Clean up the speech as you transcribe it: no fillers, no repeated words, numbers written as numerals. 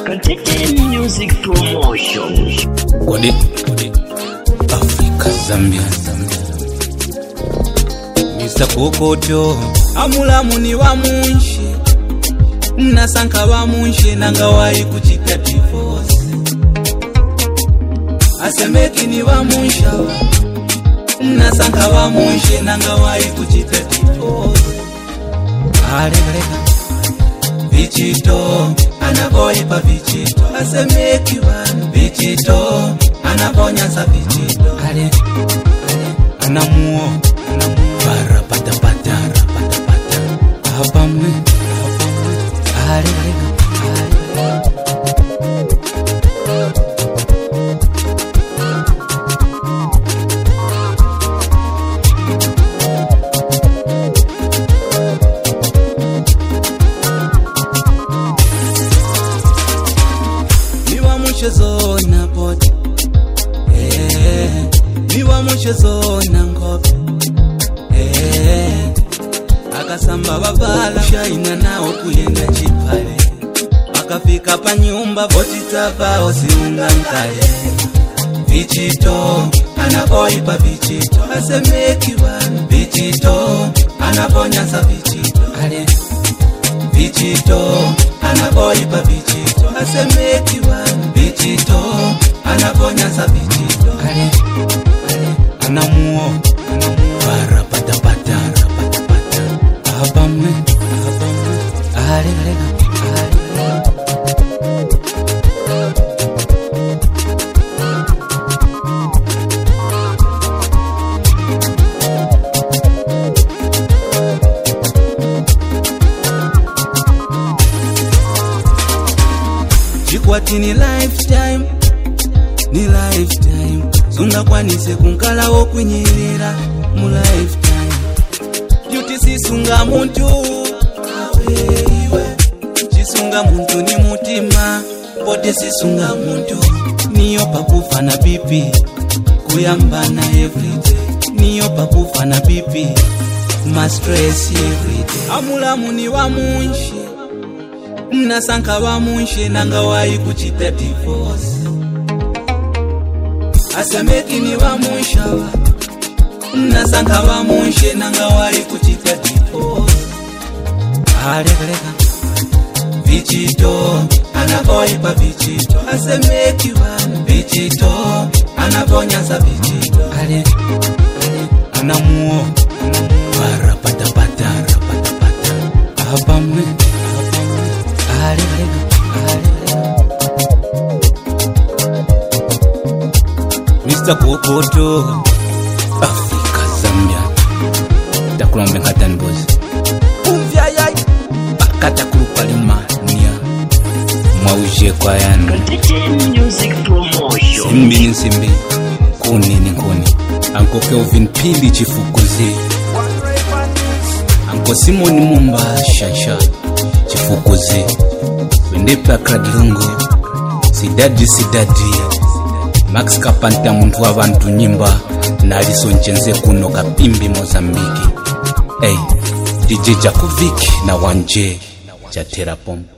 Katete Music Promotion. Kodi Afrika Zambia Mr. Kokoto amulamuni wa munshi nasanka wa munshi nangawai kuchita divorce asemekini wa munshawa nasanka wa munshi nangawai kuchita divorce aleka Bichito anaboipa bichito asemeki wanu bichito anabonya sa bichito ale anamuo rapata abamwe ale Zona body miwa mushezona ngobe akasamba bavala shaina nao kuyenda chipale akafika pa nyumba votitava osiunga nkale bichito anaboipa bichito asemeki wanu bichito anabonya sa bichito ale bichito anaboipa bichito asemeki wanu bichito anabonya sa bichito ale anamuo rapata abamwe ale Chikwati ni lifetime Sunga kwanise kunkala okwinyirira mu lifetime Duty sisunga muntu awewe Chisunga muntu ni mutima Bote sisunga muntu Niyo pakufa na bipi Kuyambana everyday Niyo pakufa na bipi Ma stress everyday Amulamuni wa munshi Nasanka wa munshi nangawai kuchita divorce asemekini wa munshawa nasanka wa munshi nangawai kuchita divorce aleka bichito anaboipa bichito asemeki wanu bichito anabonya sa bichito ale anamuo rapata abamwe Mr. Kokoto Afrika Zambia Takulombe nkatani bozi Umvyayay Bakata kulupalima nia Mwauje kwa yanu Katete Music Promotion. Simbi Kuni Anko Kelvin Pili chifukuzi Anko Simoni Mumba Shasha chifukuzi Wendepa Kradlungu Sidadi Max Kapanta muntu w'abantu nyimba nalisonjenze kuno kapimbi Mozambiki DJ Jakovic na Wanje Jatera Pom